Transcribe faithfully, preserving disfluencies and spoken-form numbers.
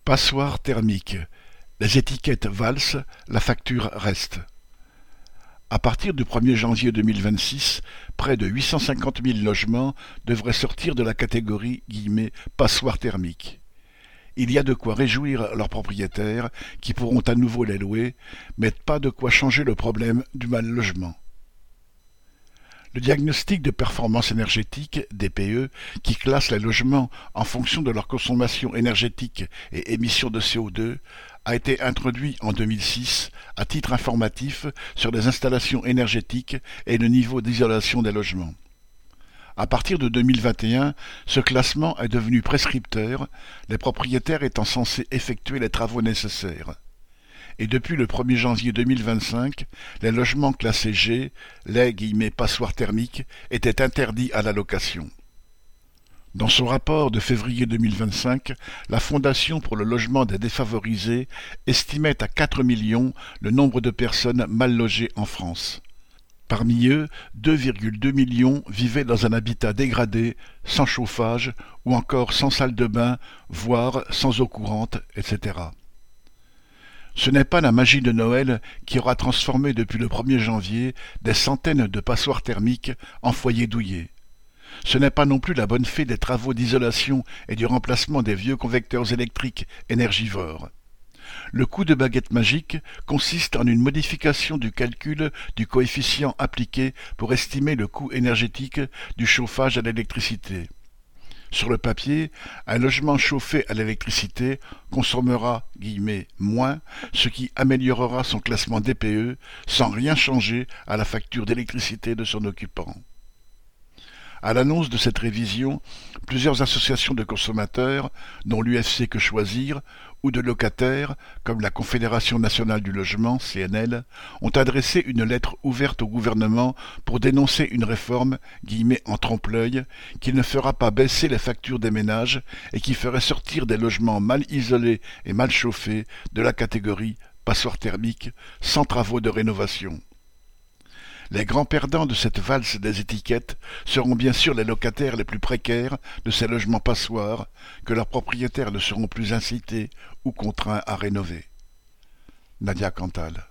Passoire thermique. Les étiquettes valsent, la facture reste. À partir du premier janvier deux mille vingt-six, près de huit cent cinquante mille logements devraient sortir de la catégorie « passoire thermique ». Il y a de quoi réjouir leurs propriétaires qui pourront à nouveau les louer, mais pas de quoi changer le problème du mal logement. Le diagnostic de performance énergétique, D P E, qui classe les logements en fonction de leur consommation énergétique et émissions de C O deux, a été introduit en deux mille six à titre informatif sur les installations énergétiques et le niveau d'isolation des logements. À partir de deux mille vingt et un, ce classement est devenu prescripteur, les propriétaires étant censés effectuer les travaux nécessaires. Et depuis le premier janvier deux mille vingt-cinq, les logements classés G, les « passoires thermiques », étaient interdits à la location. Dans son rapport de février deux mille vingt-cinq, la Fondation pour le logement des défavorisés estimait à quatre millions le nombre de personnes mal logées en France. Parmi eux, deux virgule deux millions vivaient dans un habitat dégradé, sans chauffage ou encore sans salle de bain, voire sans eau courante, et cetera. Ce n'est pas la magie de Noël qui aura transformé depuis le premier janvier des centaines de passoires thermiques en foyers douillés. Ce n'est pas non plus la bonne fée des travaux d'isolation et du remplacement des vieux convecteurs électriques énergivores. Le coup de baguette magique consiste en une modification du calcul du coefficient appliqué pour estimer le coût énergétique du chauffage à l'électricité. Sur le papier, un logement chauffé à l'électricité consommera « moins », ce qui améliorera son classement D P E sans rien changer à la facture d'électricité de son occupant. À l'annonce de cette révision, plusieurs associations de consommateurs, dont l'U F C Que Choisir, ou de locataires, comme la Confédération nationale du logement, C N L, ont adressé une lettre ouverte au gouvernement pour dénoncer une réforme « en trompe-l'œil » qui ne fera pas baisser les factures des ménages et qui ferait sortir des logements mal isolés et mal chauffés de la catégorie « passoire thermique » sans travaux de rénovation. Les grands perdants de cette valse des étiquettes seront bien sûr les locataires les plus précaires de ces logements passoires que leurs propriétaires ne seront plus incités ou contraints à rénover. Nadia Cantal.